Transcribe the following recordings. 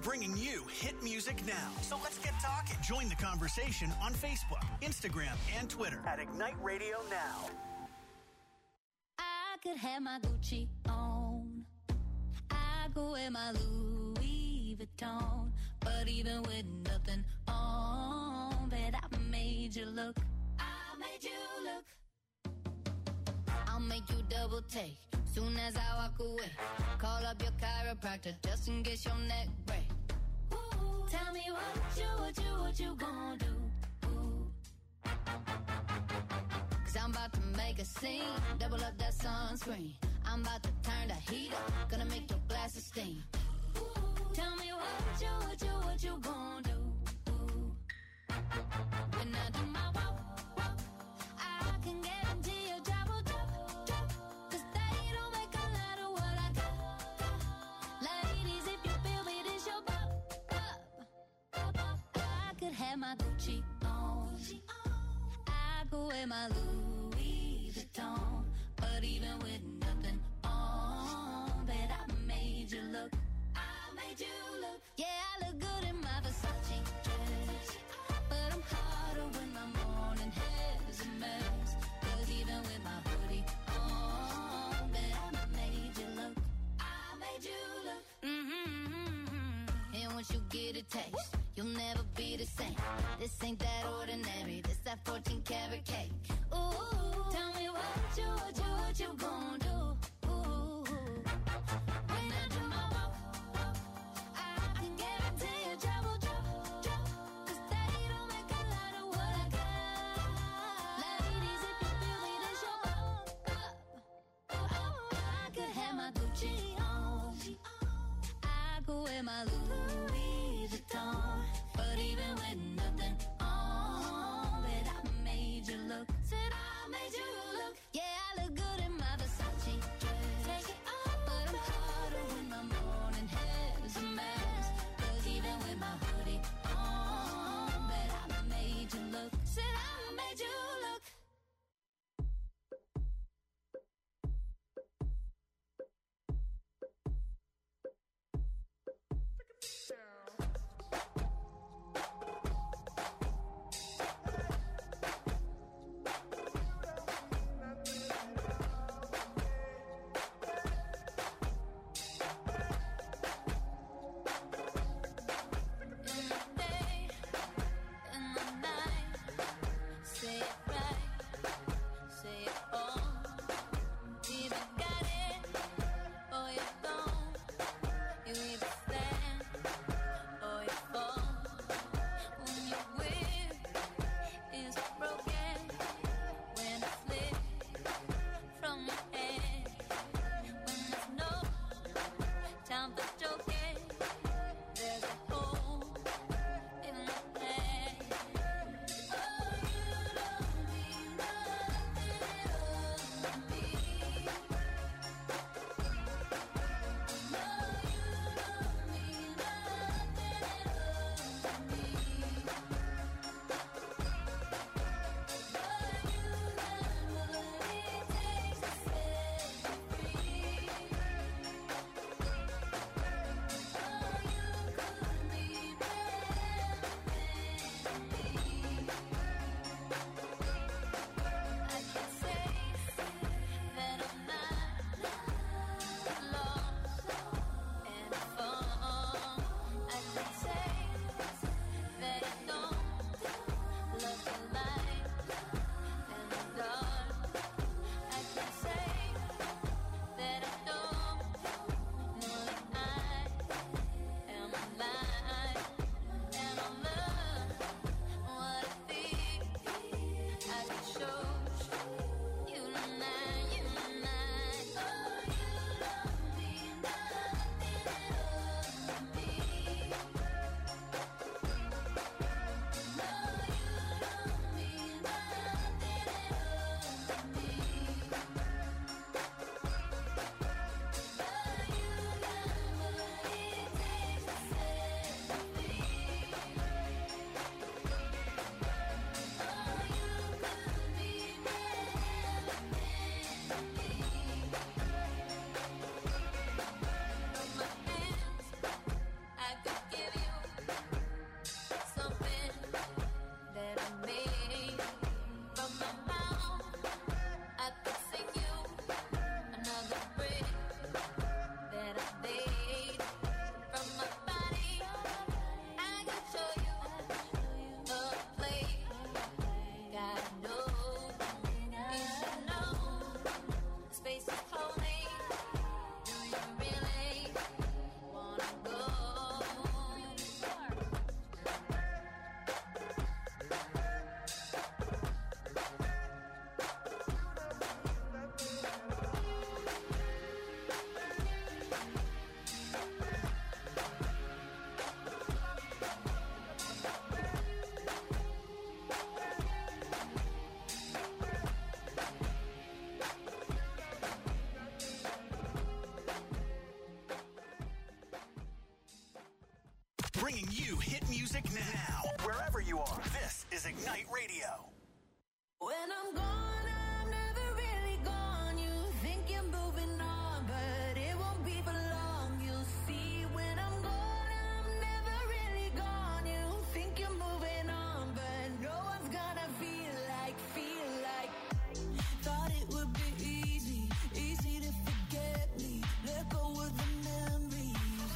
bringing you hit music now. So let's get talking. Join the conversation on Facebook, Instagram, and Twitter at Ignite Radio Now. I could have my Gucci on. I go wear my Louis Vuitton. But even with nothing on, bet I made you look. I made you look. I'll make you double take soon as I walk away. Call up your chiropractor just in case your neck break. Ooh, tell me what you gonna do? Ooh. 'Cause I'm about to make a scene, double up that sunscreen. I'm about to turn the heat up, gonna make your glasses steam. Ooh, tell me what you gonna do? Ooh. When I do my walk, I can guarantee your job will drop. 'Cause they don't make a lot of what I got. Ladies, if you feel me, this your bop. I could have my Gucci on. I could wear my Louis Vuitton. But even with nothing on, bet I made you look. I made you look. Yeah, I look good in my Versace dress. But I'm hotter when my morning hair's a mess. 'Cause even with my hoodie on, bet I made you look. I made you look. And once you get a taste, you'll never be the same. This ain't that ordinary. This that 14 karat cake. Ooh, tell me what you gonna do? Ooh, when I do my walk, I can guarantee your job will drop. 'Cause they don't make a lot of what I got. Ladies, if you feel me, this your bop. I could have my Gucci on. I could wear my Louis Vuitton. But even with nothing on, bet I made you look. Said I made you look. Yeah, I look good in my Versace dress. Take it off, but I'm hotter when my morning hair's a mess. 'Cause even with my hoodie on, bet I made you look. Said I made you look. bringing you hit music now. Wherever you are, this is Ignite Radio. When I'm gone, I'm never really gone. You think you're moving on, but it won't be for long. You'll see when I'm gone, I'm never really gone. You think you're moving on, but no one's gonna feel like. Thought it would be easy to forget me. Let go of the memories.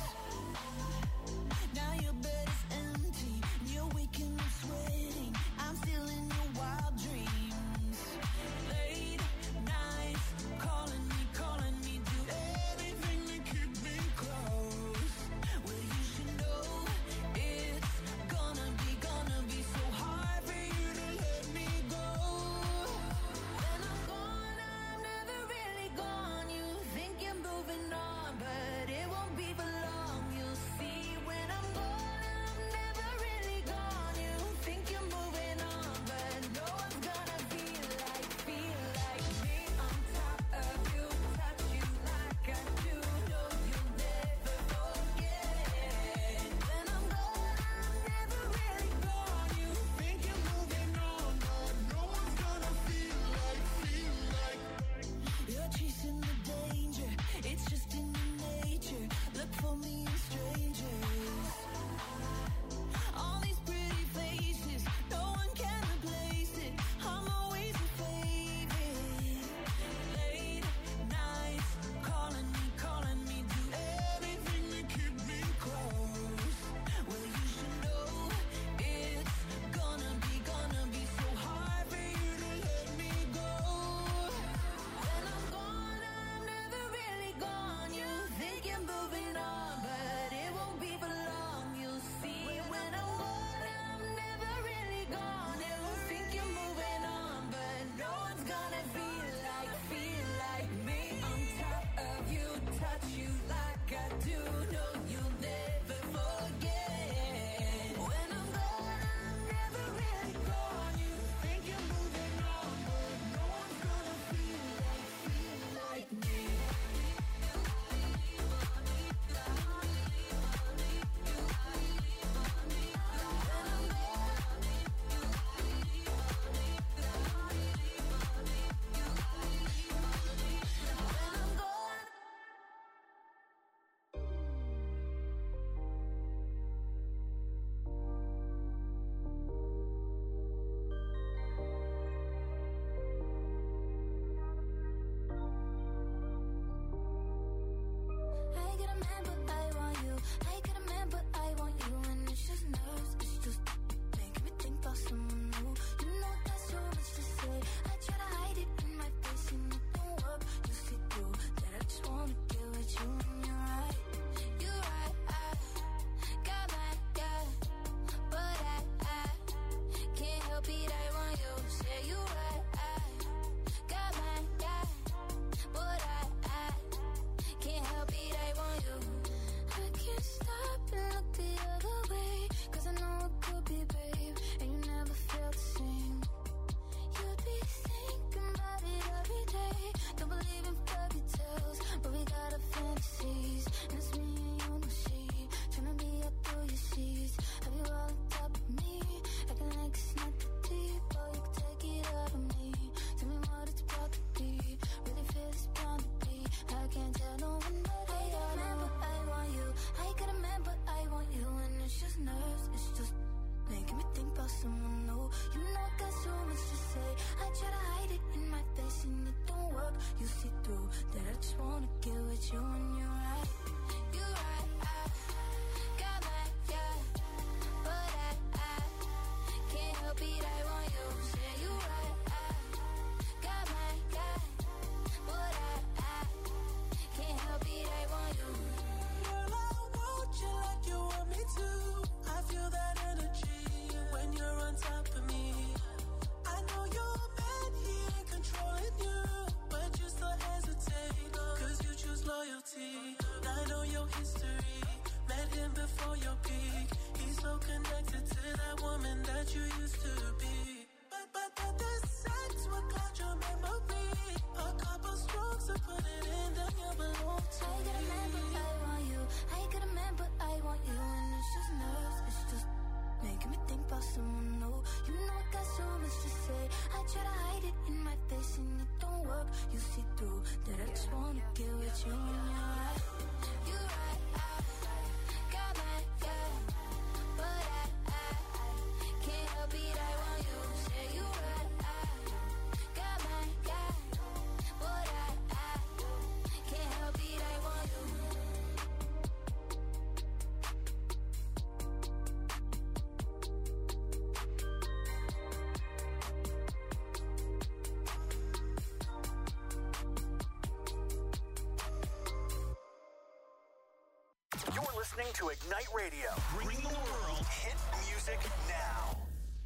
Now your bed is empty, you're waking up sweating. I'm still in your wild dreams. Late nights, calling me, do everything to keep me close. Well, you should know it's gonna be so hard for you to let me go. When I'm gone, I'm never really gone. You think you're moving on, but it won't be for long. You'll see when I'm gone, I'm never really gone. You think you're moving on, but no one's gonna feel like me on top of you, touch you like I do. No, you'll never forget. When I'm gone, I'm never really gone. You think you're moving on, but no one's gonna feel like. You're chasing the danger, it's just in your nature. Look for me in strangers. All these pretty faces, no one can replace it. I'm always your favorite. Late nights, calling me, do everything to keep me close. Well, you should know it's gonna be so hard for you to let me go. When I'm gone, I'm never really gone. You think you're moving on, but it won't be for long. You'll see when I'm gone, I'm never really gone. You think you're moving on, but no one's gonna feel like me on top of you, touch you like I do. No, you'll never forget. When I'm gone, I'm never really gone. You think you're moving on, but no one's gonna feel like me. I get a man, but I want you. I get a man, but I want you. And it's just nerves, it's just making me think about someone new. You know there's so much to say. I try to hide it in my face and it don't work. You see through that I just wanna get with you. And you're right, I got my guy, but I can't help it. I want you. Say you right, I got my guy, but I can't help it. I want you. I can't stop and look the other way, 'cause I know it could be, babe, and you never felt the same. You'd be thinking about it every day. Don't believe in fairy tales, but we got our fantasies, and it's me and you, no she. Tryna be up through your sheets. Have you all on top of me? Acting like it's not that deep, oh, you can take it out of me. Tell me what it's about to be. Really feel it's bound to be. I can't tell no one, but I got a man, but I want you. I got a man, but I want you. And it's just nerves, it's just making me think about someone new. You know I got so much to say. I try to hide it in my face and it don't work. You see through that I just wanna get with you. And you're right, I got my guy, but I can't help it. I want you. Say you right, I got my guy, but I can't help it. I want you. Girl, I want you like you want me to. I feel that energy when you're on top of me. I know you're mad, he ain't controlling you, but you still hesitate, 'cause you choose loyalty. I know your history, met him before your peak. He's so connected to that woman that you used to be. But the sex will cloud your memory. A couple strokes to put it in, then you'll belong to I got a man, but I want you. I got a man, but I want you. And it's just nerves. listening to Ignite Radio, bringing the world hit music now.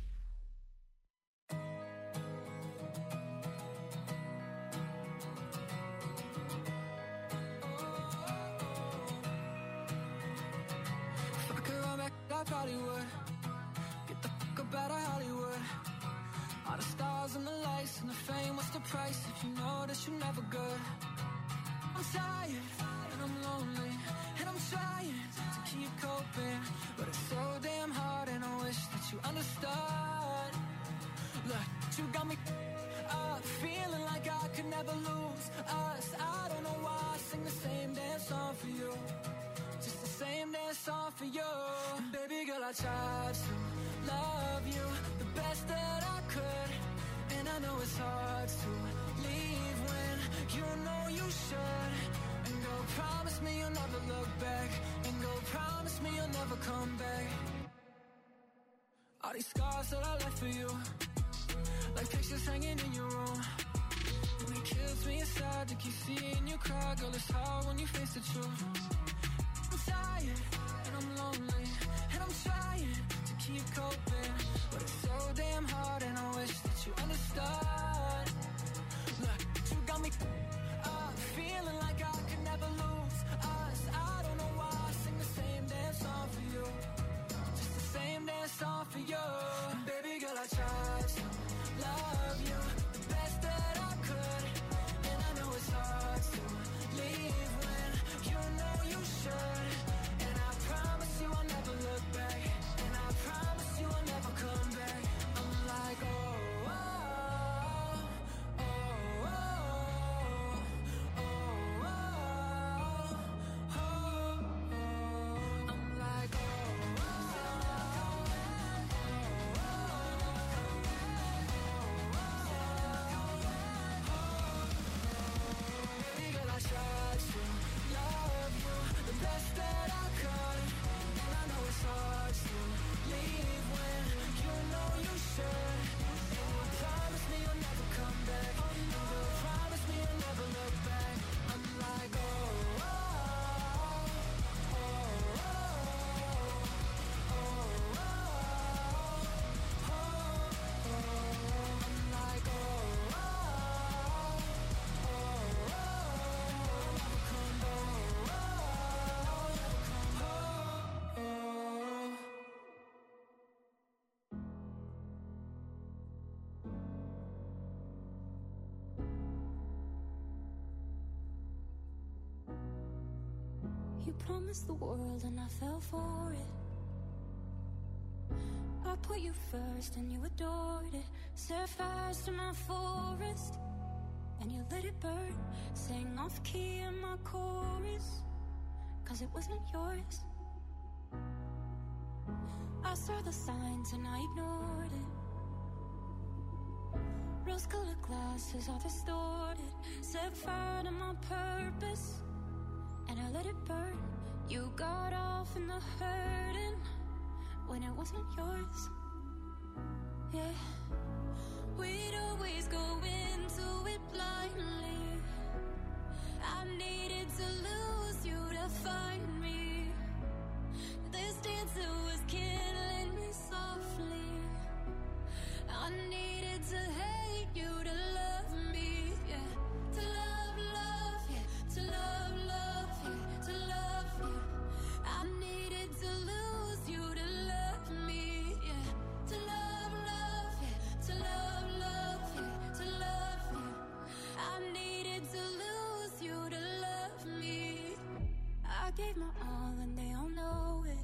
If I could run back, I probably would. Get the fuck up out of Hollywood. All the stars and the lights and the fame, what's the price if you know that you're never good? I'm tired and I'm lonely and I'm trying to keep coping, but it's so damn hard and I wish that you understood. Look, you got me up, feeling like I could never lose us. I don't know why I sing the same damn song for you, just the same damn song for you. And baby girl, I tried to love you the best that I could, and I know it's hard to leave when you know you should. And go promise me you'll never look back, and go promise me you'll never come back. All these scars that I left for you, like pictures hanging in your room, and it kills me inside to keep seeing you cry. Girl, it's hard when you face the truth. I'm tired and I'm lonely and I'm trying to keep coping, but it's so damn hard and I wish that you understood. Look, you got me up, feeling like I could never lose us. I don't know why I sing the same damn song for you, just the same damn song for you. And baby girl, I tried to love you the best that I could, and I know it's hard to leave when you know you should. And I promise you I'll never look back, and I promise you I'll never come back. I'm like, oh, oh, oh, oh, oh, oh, oh, oh. I'm like, oh, baby girl, I tried to love you the best that I could, and I know it's hard to leave when you know you should. And you promise me you'll never come back, and you promise me you'll never look back. I'm like, oh, oh, oh, oh, oh, oh, oh, oh. I'm like, oh, oh, oh, oh, never come back. You promised the world and I fell for it. I put you first and you adored it. Set fires to my forest and you let it burn. Sang off key in my chorus, 'cause it wasn't yours. I saw the signs and I ignored it. Rose-colored glasses all distorted. Set fire to my purpose and I let it burn. You got off in the hurting when it wasn't yours. Yeah, we'd always go into it blindly. I needed to lose you to find me. This dancer was killing me softly. I needed to hate you to love me. Yeah, to love, love, yeah, to love, love, yeah, to love you. I needed to lose you to love me. Yeah, to love, love, yeah, to love, love, yeah, to love you. I needed to lose you to love me. I gave my all and they all know it.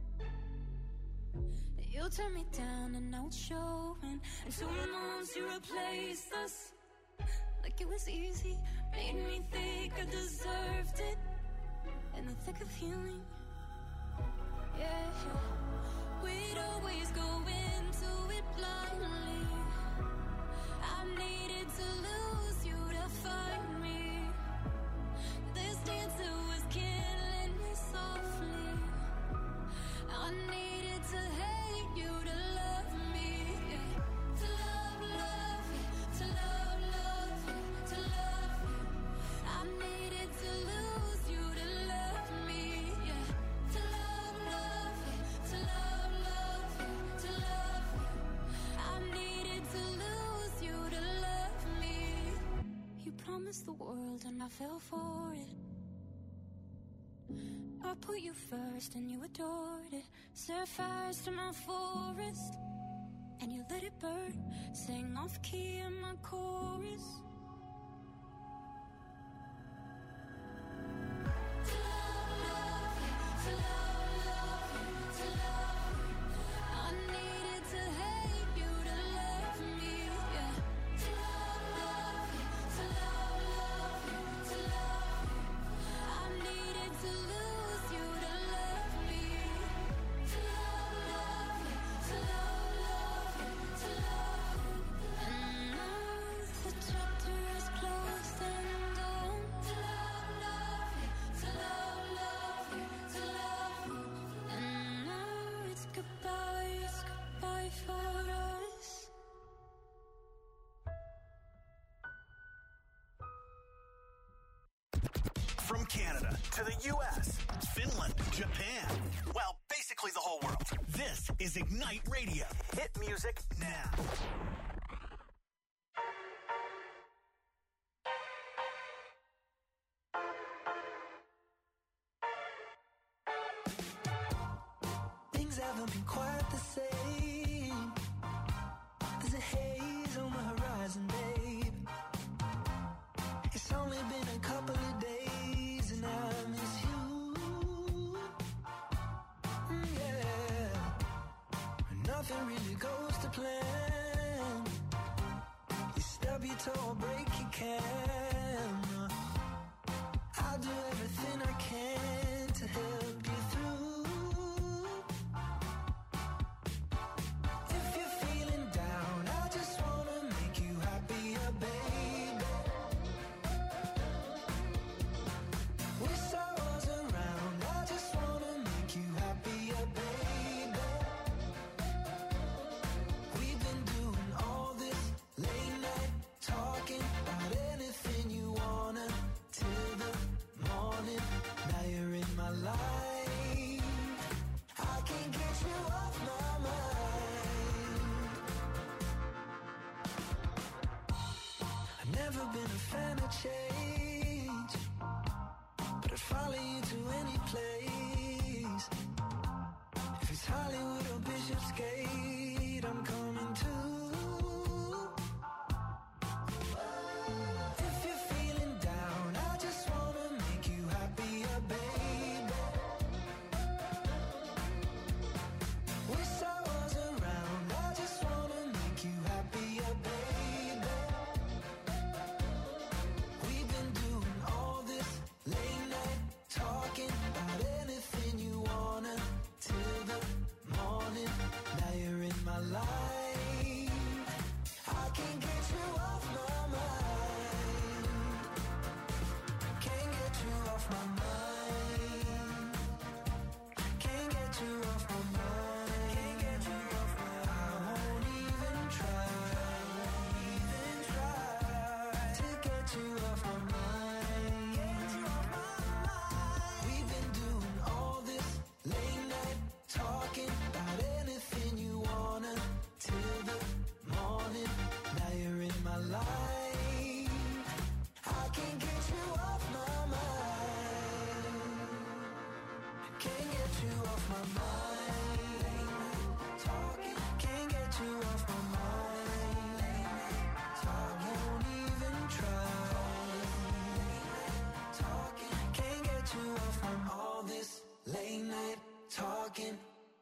You turned me down and now it's showing. And 2 months you replaced us like it was easy. Made me think I deserved it in the thick of healing. Yeah, we'd always go into it blindly. I needed to lose you to find me. This dancer was killing me softly. I needed to hate you to love me. Yeah. To love, love, yeah. To love, love, yeah. To love you. I needed to lose you to love me. Yeah. To I fell for it. I put you first and you adored it. Set fires to my forest and you let it burn. Sang off key in my chorus. From Canada to the U.S., Finland, Japan, well, basically the whole world. This is Ignite Radio. Hit music now. Things haven't been quite the same. There's a haze on the horizon, babe. It's only been a couple of days and I miss you. Yeah. Nothing really goes to plan. You stub your toe or break your can. I'll do everything I can to help you through. If you're feeling down, I just wanna make you happier, baby. Wish I was around, I just wanna make you happier, baby. We've been doing all this late night talking about anything you wanna till the morning. Now you're in my life, I can't get you off my mind. I've never been a fan of change, but I'd follow you to any place. If it's Hollywood or Bishopsgate, I'm coming too. If you're feeling down, I just wanna make you happier, baby. Wish I was around, I just wanna make you happier, baby. We've been doing all this late night talking about anything you wanna till the morning. Now you're in my life, I can't get you off my mind. Can't get you off my mind. Can't get you off my mind. Can't get you off my mind. I won't even try to get you off my mind. We've been doing all this late night talking about anything you wanna till the morning. Now you're in my life, I can't get you off my mind. Can't get you off my mind. Talking, can't get you off my mind. I won't even try. Talking, can't get you off from all this late night talking.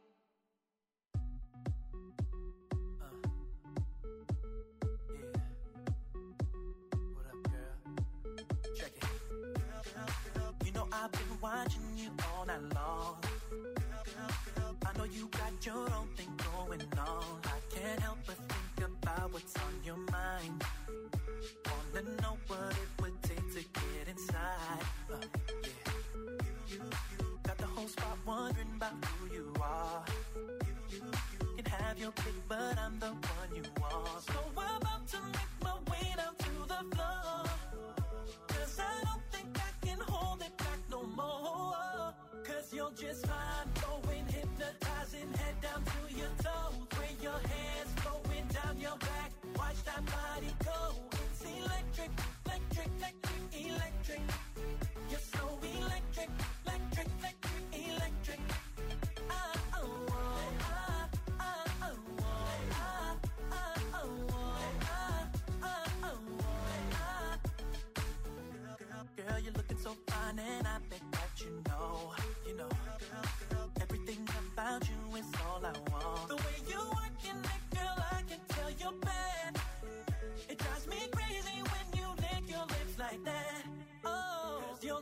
What up, girl? Check it. You know I've been watching you all night long. I know you got your own thing going on. I can't help but think about what's on your mind. Wanna know what it would take to get inside. You got the whole spot wondering about who you are. You can have your pick, but I'm the one you want. So I'm about to make my way down to the floor, 'cause I don't think I can hold it back no more. 'Cause you're just fine, going hypnotizing, head down to your toes. Where your hands flowing down your back, watch that body go. It's electric, electric, electric, electric.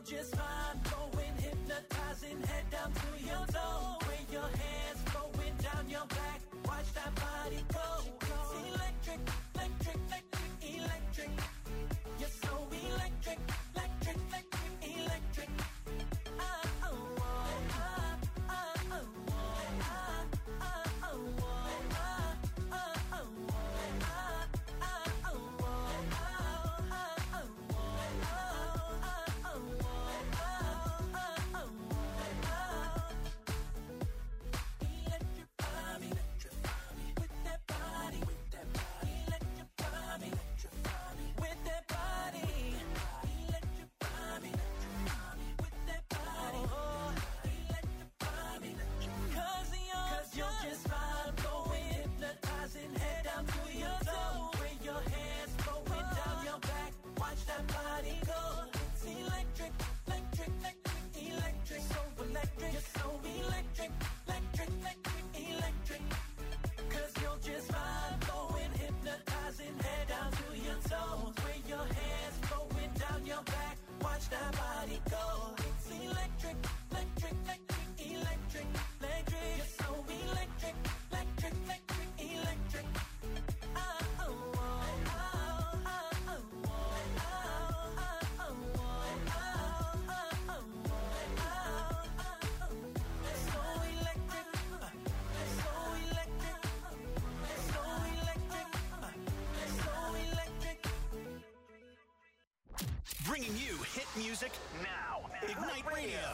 just fine. Going hypnotizing, head down to your toe. With your hands going down your back. Watch that body go. It's electric, electric, electric, electric. You're so electric, electric, electric, electric. That body go. It's electric, electric, electric, electric, electric. You're so electric, electric, electric, electric. So electric, so electric, so electric, so electric. Bringing you hit music now. Ignite Radio.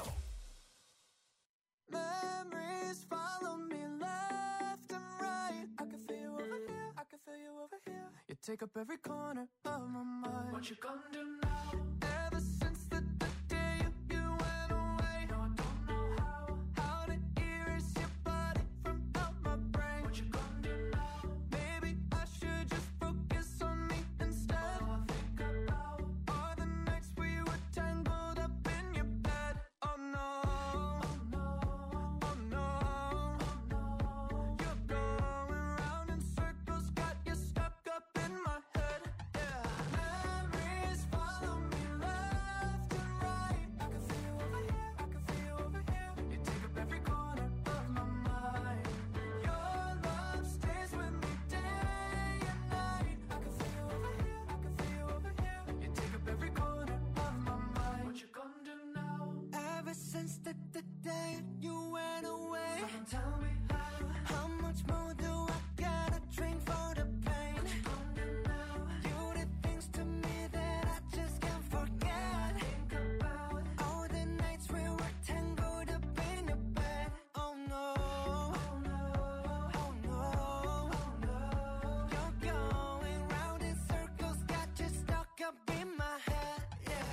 Memories follow me left and right. I can feel you over here, I can feel you over here. You take up every corner of my mind. What you gonna do now? Ever since the day you went away, no, I don't know how to erase your body from out my brain. What you gonna do now? Maybe I should just focus on me instead. All I think about are the nights we were tangled up in your bed. Oh no, oh no, oh no, oh no. You're going round in circles, got you stuck up in my head. Yeah, memories follow me left and right. I can feel you over here, I can feel you over here. You take up every corner of my mind. Your love stays with me day and night. I can feel you over here, I can feel you over here. You take up every corner of my mind. What you gonna do now? Ever since the day you went away, someone tell me how much more do I gotta drink for the pain? What you gonna do now? You did things to me that I just can't forget. Think about all the nights we were tangled up in your bed. Oh no, oh no, oh no, oh no. You're going round in circles, got you stuck up in my head. Yeah,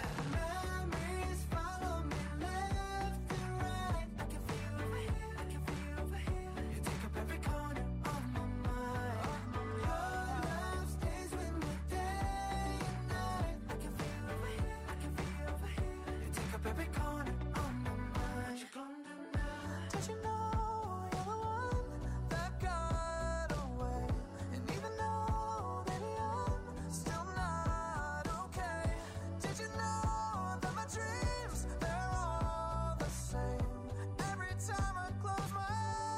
memories follow me left and right. I can feel you over here, I can feel you over here. You take up every corner of my mind. Your love stays with me day and night. I can feel you over here, I can feel you over here. You take up every corner of my mind. What you gonna do now? Did you know you're the one that got away? And even though, baby, I'm still not okay. Did you know that my dreams, they're all the same? Every time I close my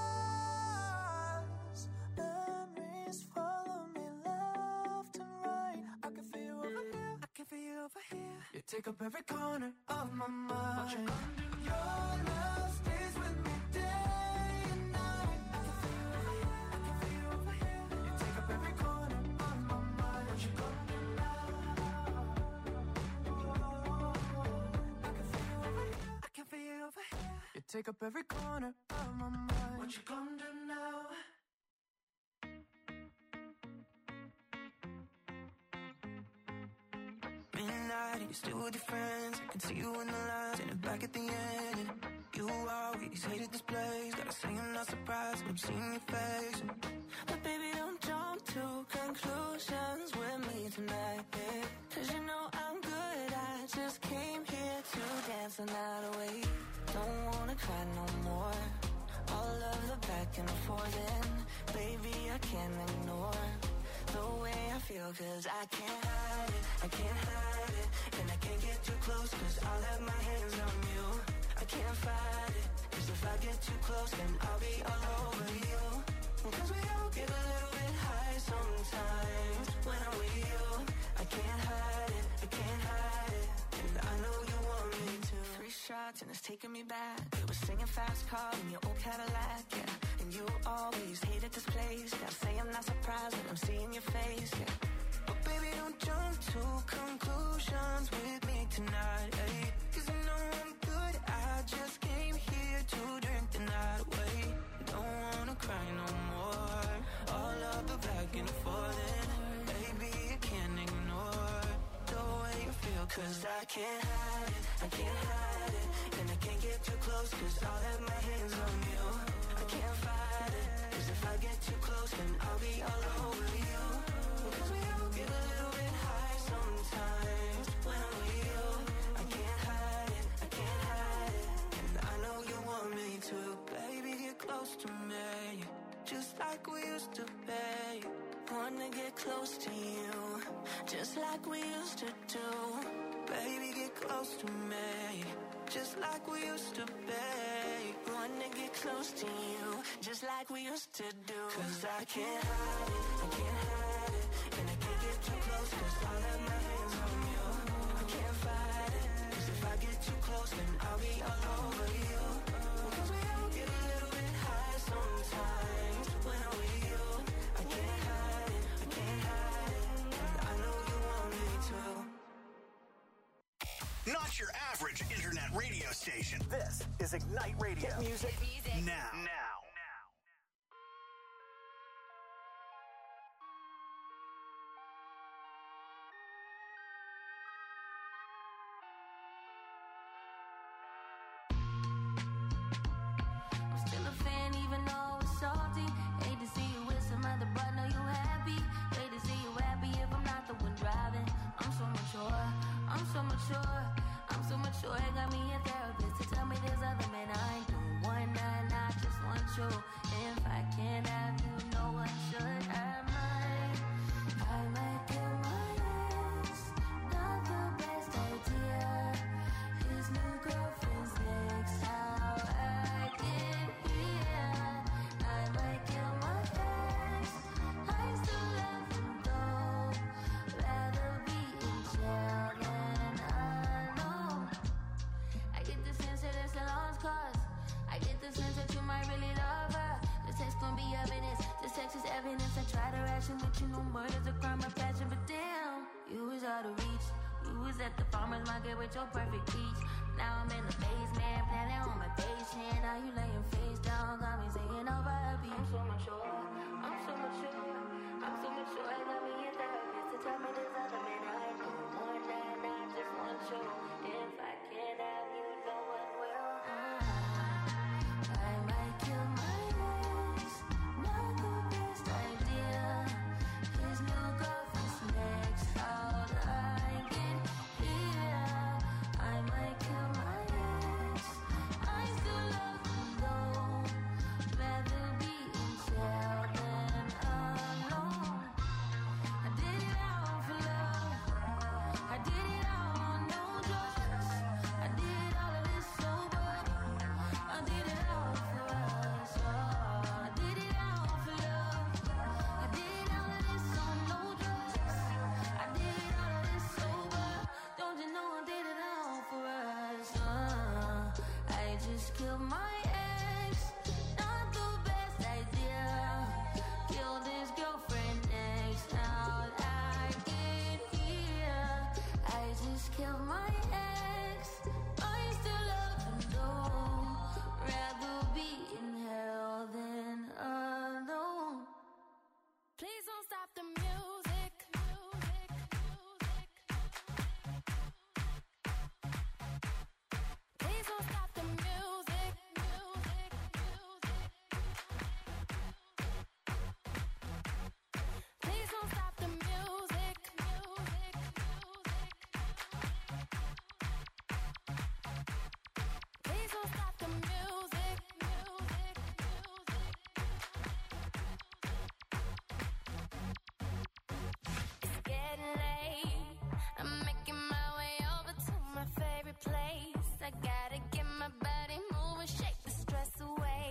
eyes, memories follow me left and right. I can feel you over here, I can feel you over here. You take up every corner of my mind. What you gonna do? Your love stays with me day and night. I can feel you over here, I can feel you over here. You take up every corner of my mind. What you gonna do now? I can feel you over here, I can feel you over here. You take up every corner of my mind. What you gonna do now? Midnight and you're still with your friends. I can see you in the lines and back at the end. And you always hated this place. Gotta say I'm not surprised when I'm seeing your face. But baby, don't jump to conclusions with me tonight, babe. 'Cause you know I'm good, I just came here to dance the night away. Don't wanna cry no more. All of the back and forth, and baby, I can't ignore the way I feel, 'cause I can't hide it, I can't hide it. And I can't get too close, 'cause I'll have my head too close, then I'll be all over you. Cause we all get a little bit high sometimes. When I'm with you, I can't hide it, I can't hide it. And I know you want me to. 3 shots and it's taking me back. We were singing fast car in your old Cadillac, yeah. And you always hated this place. Gotta say I'm not surprised when I'm seeing your face, yeah. But baby, don't jump to conclusions with me tonight, ayy. Cause you know I'm good, I just came here to drink the night away. Don't wanna cry no more. All up the back and forth, and baby, you can't ignore the way you feel. Cause I can't hide it, I can't hide it. And I can't get too close cause I'll have my hands on you. I can't fight it, cause if I get too close then I'll be all over you. Cause we all get a little bit high sometimes. When I'm with you, I can't hide it, I can't hide it. And I know you want me to. Baby, get close to me, just like we used to be. Wanna get close to you, just like we used to do. Baby, get close to me, just like we used to be. Wanna get close to you, just like we used to do. Cause I can't hide it, I can't hide it. And I can't get too close cause I'll have my hands on you. I can't fight it, cause if I get too close then I'll be all over you. Cause we all get a little bit high sometimes. When I'm with you, I can't hide it, I can't hide it. And I know you want me to. Not your average internet radio station. This is Ignite Radio. Hit music now. I'm still a fan even though it's salty. Hate to see you with some other, but know you happy. Hate to see you happy if I'm not the one driving. I'm so mature, I'm so mature, I'm so mature. It got me a therapist to tell me there's other men I ain't doing one night, I just want you. If I can't have you, no one should. I might kill my ex. Not the best idea. His new girlfriend's next. How I get here. I might kill my ex. I still love him though. Rather be in jail than alone. I get the sense that it's a lost cause. I get the sense that you might really love her. The text gon' be evidence. This text is evidence. I try to ration, but you know murder's a crime of passion. But damn, you was out of reach. You was at the farmer's market with your perfect peach. Now I'm in the basement, planning on my patient. Now you laying face down, got me singing over a beat. I'm so mature, I'm so mature, I'm so mature. I got me a therapist to tell me there's other men I ain't doing more than I just want you. If I can't have you, no one will. I might kill my ex, not the best idea. His new girlfriend's next. How'd I get here? I might kill my ex. I still love him though. Rather be in jail than alone. I did it all for love. I did it all on no drugs. I did all of this sober. I did it all for us. I did it all for love. I did all of this on no drugs. I did all of this sober. Don't you know I did it all for us? I just killed my ex. Not the best idea. Killed his girlfriend next. How'd I get here? I just killed my ex. I still love him though. Rather be in hell than alone. Please don't stop the music. Please don't stop the music. Please don't stop the music. Please don't stop the music. It's getting late. I'm making my way over to my favorite place. I gotta get my body moving, shake the stress away.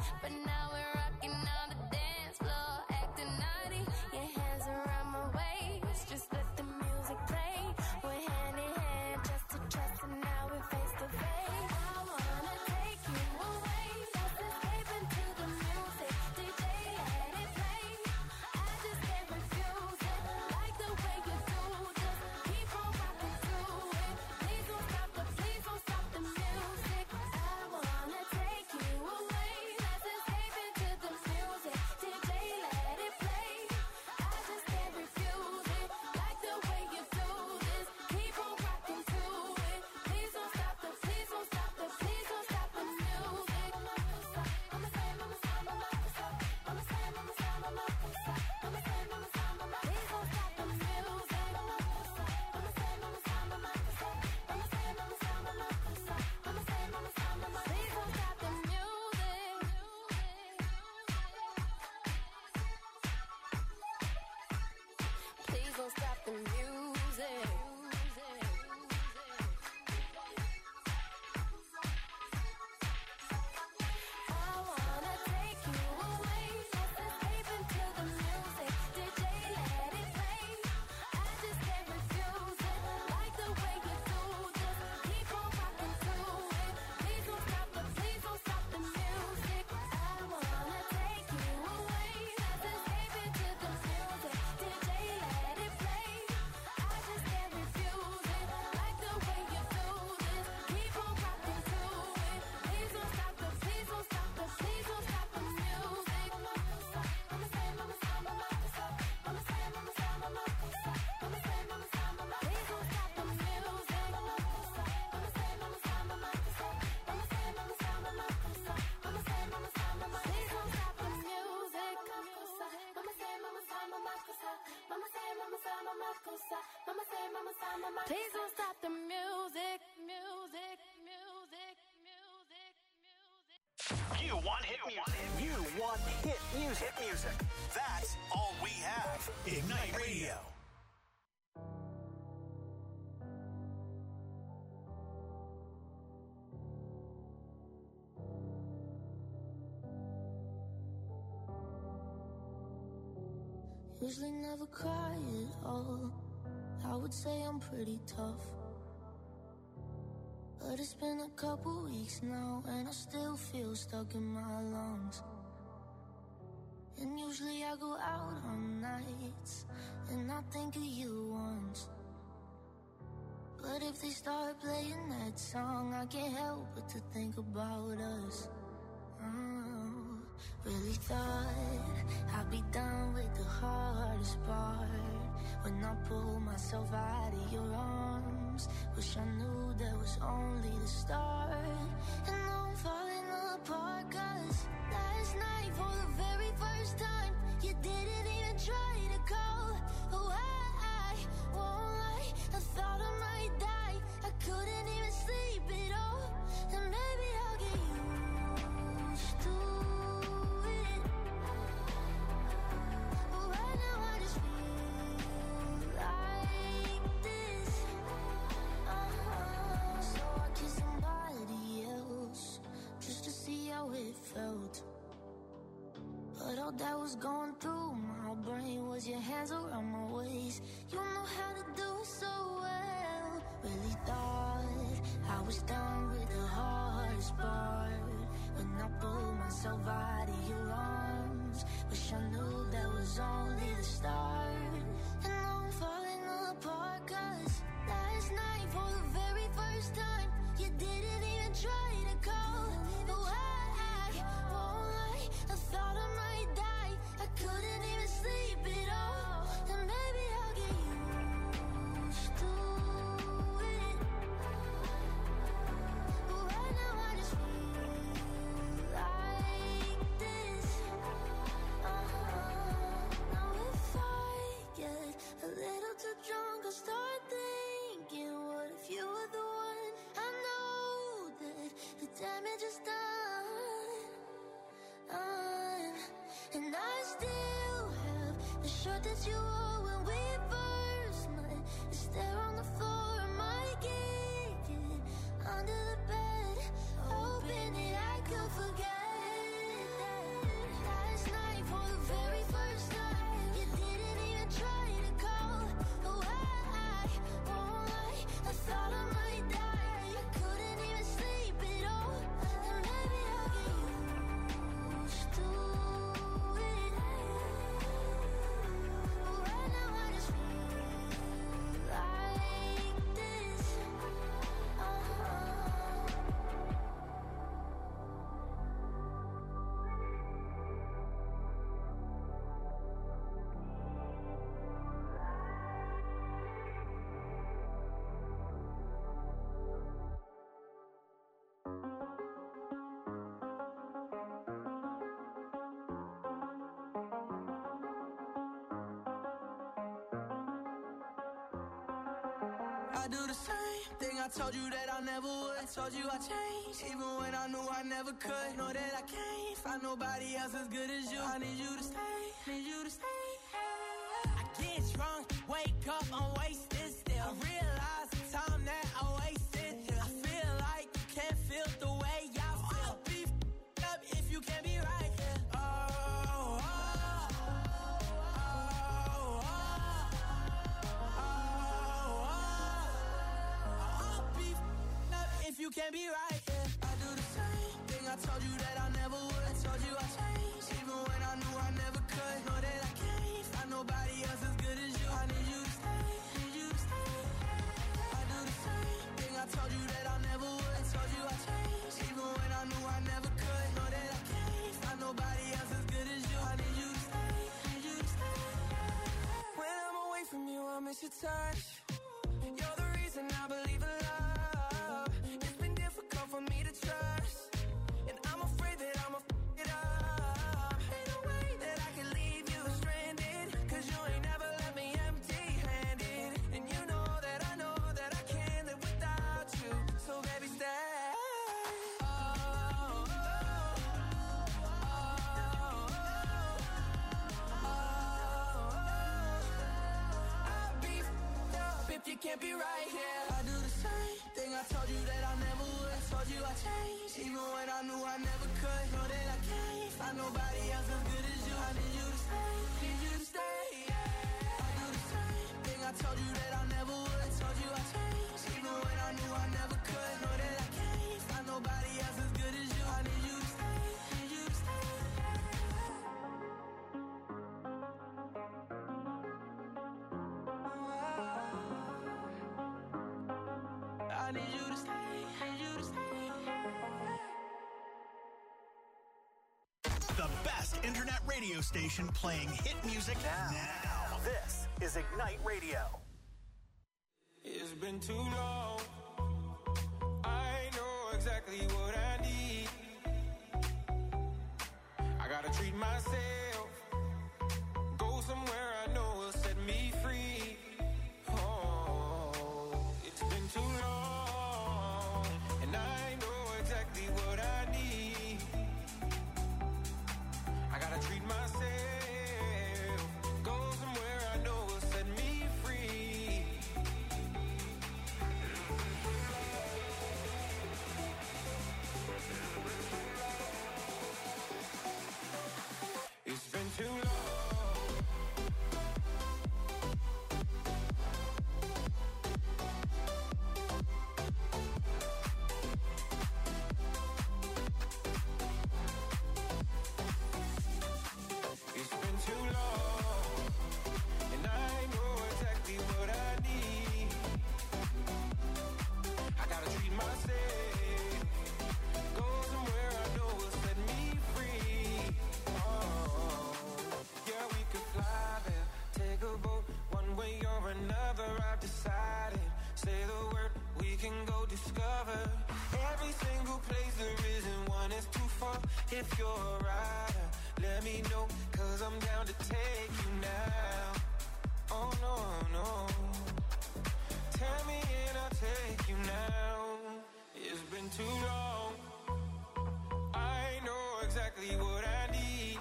but now we're rocking on the dance floor, acting naughty. Your hands around my waist, just let the music play. We're hand in hand, chest to chest, and now we're face to face. I wanna take you away, just escape into the music. DJ, let it play. I just can't refuse it, like the way you do. Just keep on rocking to it. Please don't stop the music. I wanna take you away, let's escape into the music. DJ, let it play. I just can't refuse it, like the way you do this. Keep on rocking to it. Please don't stop the music. Mama say, mama say, mama say, mama say, mama say, mama say, mama say, mama say, mama say, please don't stop the music. Mama say, mama say, mama say, mama say, mama say, mama say, mama say, mama say, mama say, please don't stop the music. Please don't stop the music. I wanna take you away, let's escape into the music. DJ, let it play. I just can't refuse it, like the way you do. Just keep on rocking to it. Please don't stop the music. I wanna take you away, let's escape into the music. DJ, let it play. I just can't refuse it, like the way you do this. Keep on rocking to it. Please don't stop the music. Mama say, mama say, mama say, mama say, mama say, mama say, mama say, mama say, mama say, please don't stop the music. Mama say, mama say, mama say, mama say, mama say, mama say, mama say, mama say, mama say, please don't stop the music. Mama say, mama say, mama say, mama say, mama say, mama say, mama say, mama say, mama say, please don't stop the music. You want hit music. You want hit music. That's all we have. Ignite Radio. Usually never cry at all. I would say I'm pretty tough, but it's been a couple weeks now and I still feel stuck in my lungs. And usually I go out on nights and I think of you once, but if they start playing that song, I can't help but to think about us. Really thought I'd be done with the hardest part when I pulled myself out of your arms. Wish I knew that was only the start. And now I'm falling apart, 'cause last night for the very first time you didn't even try to call. Oh, I won't lie, I thought I might die. I couldn't even sleep at all. And maybe I'll get used to it, but right now I just feel like this. So I kissed somebody else just to see how it felt. But all that was going through my brain was your hands around my waist. You know how to do it so well. Really thought I was done with the hardest part when I pulled myself out of your arms. Wish I knew that was only the start. And now I'm falling apart, 'cause last night for the very first time you didn't even try to call. No, I won't lie, I thought I might die. I couldn't even sleep at all. And maybe I'll get used to it, but right now I just feel like this. Now if I get a little too drunk, I'll start thinking, what if you were the one? I know that the damage is done, and I still have the shirt that you wore when we first met. It's there on the floor, I might kick it under the bed, hoping that I could forget I do the same thing I told you that I never would. I told you I changed, even when I knew I never could. Know that I can't find nobody else as good as you. I need you to stay, need you to stay. I get drunk, wake up, I'm wasted still. I realize the time that I wasted here. I feel like you can't feel the way I feel. I'll be f***ed up if you can't be right here. If you can't be right, yeah. I do the same thing I told you that I never would. I told you I changed, even when I knew I never could. Know that I can't find nobody else as good as you. I need you to stay, need you to stay. I do the same thing I told you that I never would. I told you I changed, even when I knew I never could. Know that I can't find nobody else as good as you. I need you to stay, need you to stay. When I'm away from you, I miss your touch. You're the reason I believe in love. For me to trust, and I'm afraid that I'ma f*** it up. Ain't no way that I can leave you stranded, cause you ain't never left me empty-handed. And you know that I can't live without you. So baby, stay. I'll be f***ed up if you can't be right here. I do the same thing I told you that I never would. Told you I changed, even when I knew I never could. Know that I can't find nobody else as good as you. I need you to stay, need you to stay. I do the same thing I told you that I never would. Told you I changed, even when I knew I never could. Know that I can't find nobody else as good as you. I need you to stay, need you to stay. I need you to stay, need you to stay. The best internet radio station playing hit music now. This is Ignite Radio. It's been too long. I know exactly what I need. I gotta treat myself. Go somewhere I know will set me free. Oh, it's been too long. And I know exactly what I need. I gotta treat myself. Go somewhere I know will set me free. It's been too long. It's been too long, and I know exactly what I need. I gotta treat myself, go somewhere I know will set me free. Oh, yeah, we could fly there, take a boat, one way or another. I've decided, say the word, we can go discover every single place there isn't one is too far. If you're a rider, let me know, cause I'm down to take you now. Oh no, no. Tell me and I'll take you now. It's been too long. I know exactly what I need.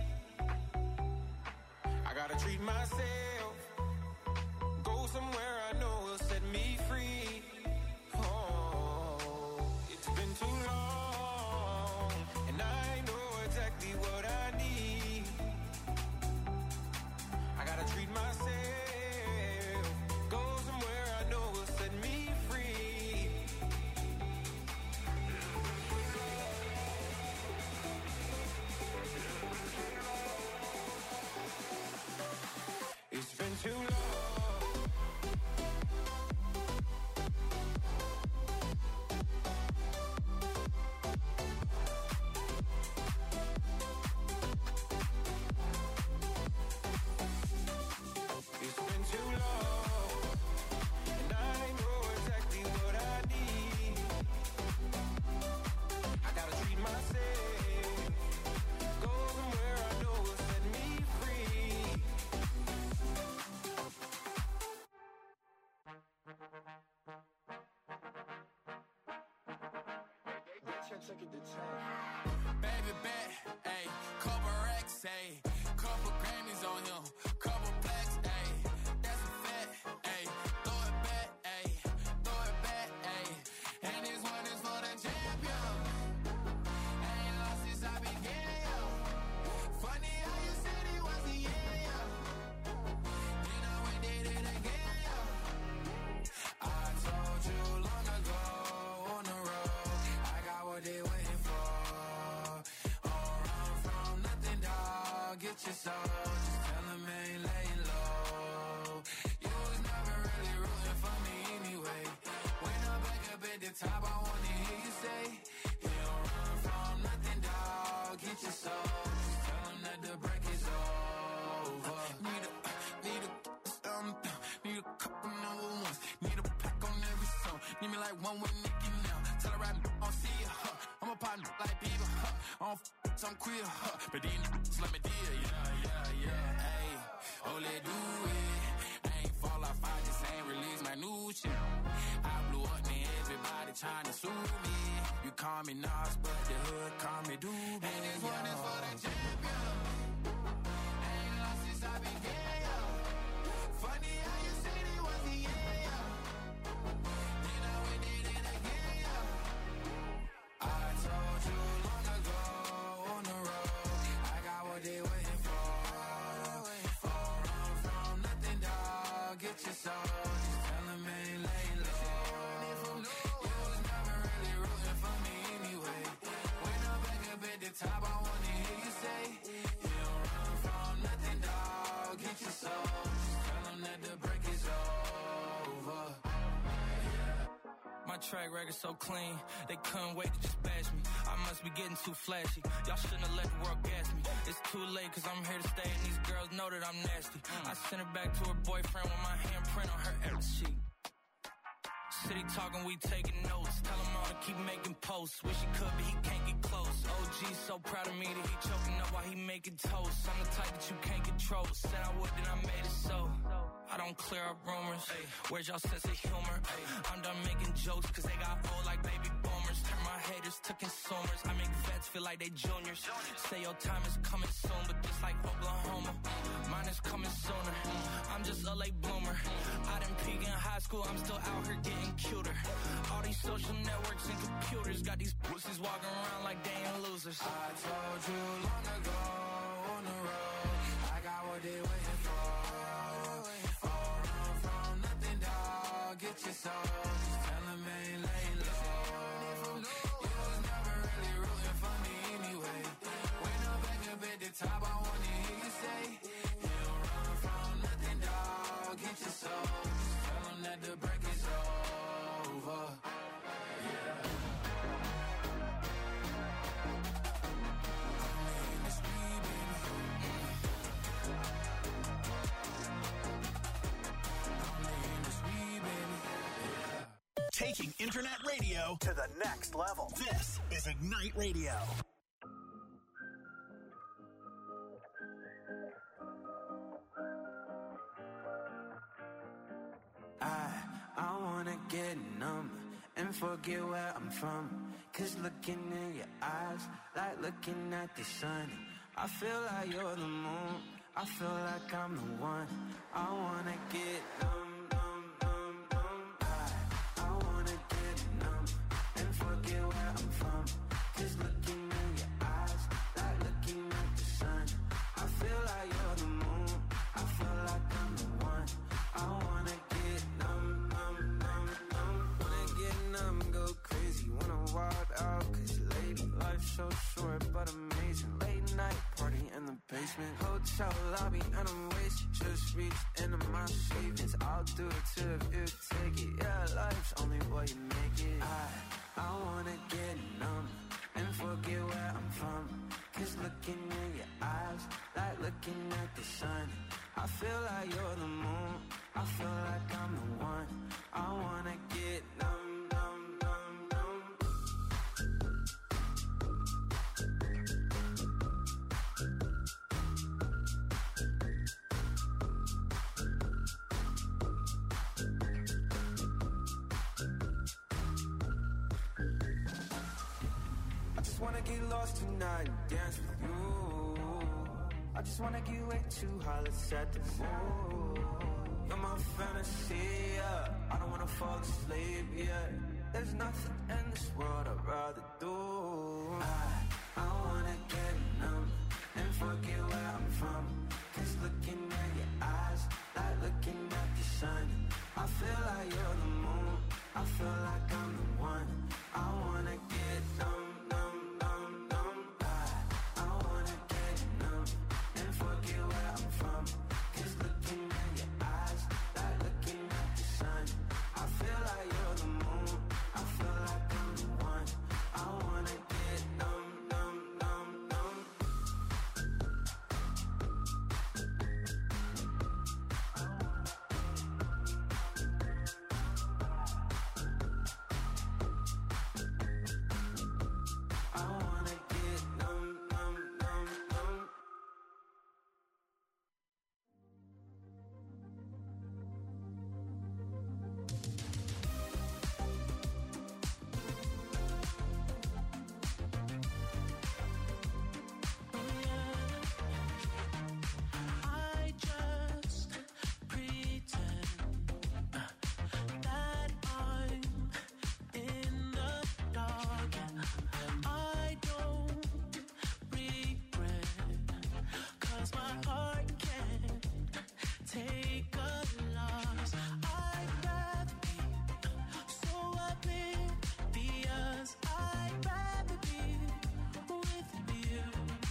I gotta treat myself. Go somewhere I know will set me free. Oh, it's been too long. And I know exactly what I need. I gotta treat myself. Go somewhere I know will set me free. It's been too long. second to time. Baby bet, ayy, couple racks, ayy, couple Grammys on him, couple blacks, ayy, that's a fact, ayy, throw it back, ayy, ayy, and this one is for the champion. Ain't lost since I began, yo. Funny how you said he wasn't, yeah, yo. Then I went did it again, yo. I told you long ago on the road, I got what they waiting for. Don't run from nothing, dog. Get your soul. Just tell them I ain't laying low. You was never really rooting for me anyway. When I'm back up at the top, I wanna hear you say, you don't run from nothing, dog. Get your soul. Just tell them that the break is over. Need a couple number ones. Need a pack on every song. Need me like one with Nicki now. Tell her right, I don't see ya. I'm a partner like Bieber. I don't I'm queer. But these niggas let me deal. Yeah. Hey, oh, let's do it. I ain't fall off, I just ain't release my new shit. I blew up and everybody trying to sue me. You call me Nas, but the hood call me Doobie. And this one is for the champion. Ain't lost since I began, yo. Funny how you said he wasn't, yeah, yo. Then I went did it again, yo. I told you long ago on the road, I got what they waiting for. Don't run from nothing, dog. Get your soul. Just tell them I ain't laying low. You was never really rooting for me anyway. When I'm back up at the top, I wanna hear you say, you don't run from nothing, dog. Get your soul. Just tell them that the break is over. My track record so clean, they couldn't wait to just bash me. I must be getting too flashy. Y'all shouldn't have let the world gas me. It's too late cause I'm here to stay and these girls know that I'm nasty. I sent her back to her boyfriend with my handprint on her every sheet. City talking, we taking notes. Tell him all to keep making posts. Wish he could, but he can't get close. OG so proud of me that he choking up while he making toast. I'm the type that you can't control. Said I would, then I made it so. I don't clear up rumors. Where's y'all sense of humor? I'm done making jokes cause they got old like baby boomers. Turn my haters to consumers. I make vets feel like they juniors. Say your time is coming soon, but just like Oklahoma, mine is coming sooner. I'm just a late bloomer. I didn't peak in high school, I'm still out here getting cuter. All these social networks and computers got these pussies walking around like they ain't losers. I told you long ago on the road, I got what they waiting for. Don't run from nothing, dog. Get your soul. Just tell them I ain't laying low. You was never really rooting for me anyway. When I'm back up at the top, I wanna hear you say, you don't run from nothing, dog. Get your soul. Just tell them that the break is over. Taking internet radio to the next level. This is Ignite Radio. I wanna get numb and forget where I'm from. Cause looking in your eyes, like looking at the sun. I feel like you're the moon, I feel like I'm the one. I wanna get numb. Forget where I'm from. Cause looking in your eyes, like looking at the sun. I feel like you're the moon, I feel like I'm the one. I wanna get numb. Wanna get numb, go crazy. Wanna wild out, cause lady, life's so short but amazing. Late night party in the basement, hotel lobby and I'm wasted. Just reached into my savings, I'll do it too if you take it. Yeah, life's only what you make it. I wanna get numb and forget where I'm from. Cause looking in your eyes, like looking at the sun. I feel like you're the moon, I feel like I'm the one. I wanna get numb. just wanna get lost tonight and dance with you. I just wanna get way too high, let's set the mood. You're my fantasy, yeah. I don't wanna fall asleep, yeah. There's nothing in this world I'd rather do. I wanna get numb and forget where I'm from. Cause looking at your eyes, like looking at the sun. I feel like you're the moon, I feel like I'm the one. I wanna get numb, numb, numb, numb. I wanna get numb and forget where I'm from. Cause looking at your eyes, like looking at the sun. I feel like you're the moon, I feel like I'm the one. I wanna get numb, numb, numb, numb. I wanna get numb, numb, numb, numb. I just pretend that I'm in the dark. I don't regret, 'cause my heart can't take a loss. I'd rather be so oblivious. I'd rather be with you.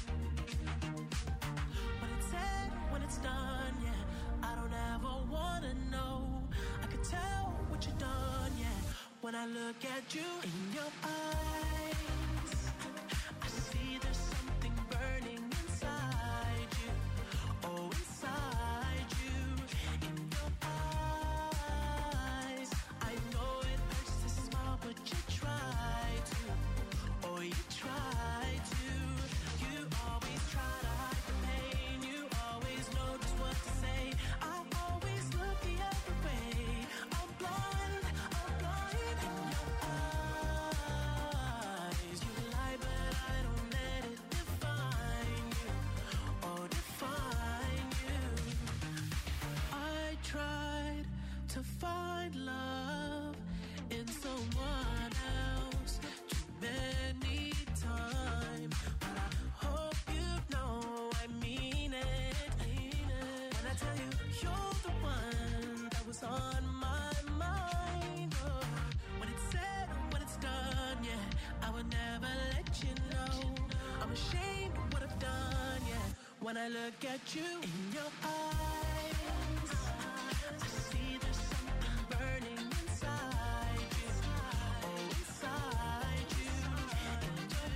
When it's said, when it's done, yeah, I don't ever wanna know. I could tell what you've done, yeah. When I look at you in your eyes, I see there's something burning inside you. Oh, inside you, in your eyes. I know it hurts to smile, but you try to. Oh, you try to. You always try to hide the pain. You always know just what to say. I always look the other way. I'm blind in your eyes. You lie, but I don't let it define you. Oh, define you. I tried to find love in someone else too many times, but I hope you know I mean it. When I tell you you're the one that was on my mind. Oh, when it's said, when it's done, yeah, I would never let you know. I'm ashamed of what I've done, yeah. When I look at you in your eyes, I see there's something burning inside you. Oh, inside you, in your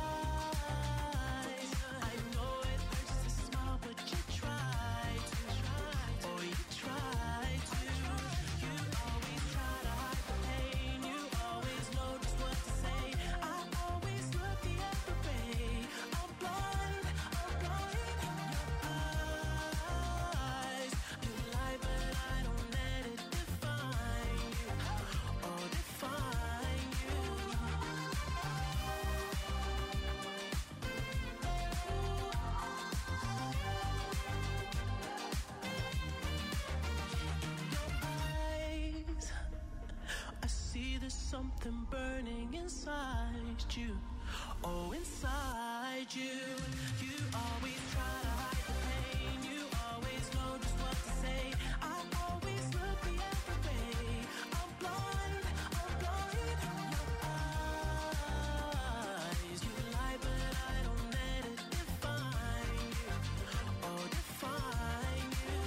eyes. I know it hurts to smile, but you try to. Oh, you try to. You always try to hide the pain. You always know just what to say. I always look the other way. I'm blind in your eyes. You lie, but I don't let it define you. Oh, define you. Eyes, I see there's something burning inside you. Oh, inside you. You always try to hide the pain. You always know just what to say. I always look the other way. I'm blind in your eyes. You lie, but I don't let it define you. Oh, define you.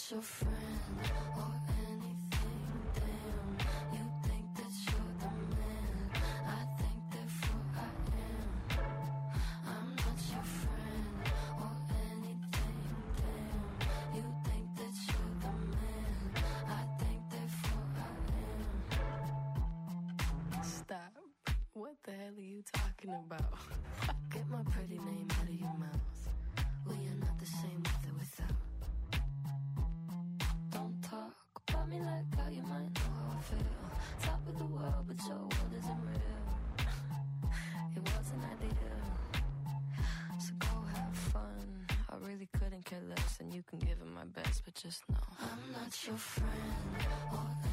your friend or anything, damn. You think that you're the man, I think therefore I am. I'm not your friend or anything, damn. You think that you're the man, I think therefore I am. Stop. What the hell are you talking about? Get my pretty name out of your mouth. We are not the same with or without. Don't talk about me like how you might know how I feel. Top of the world, but your world isn't real. It wasn't ideal. So go have fun. I really couldn't care less, and you can give it my best, but just know I'm not your friend or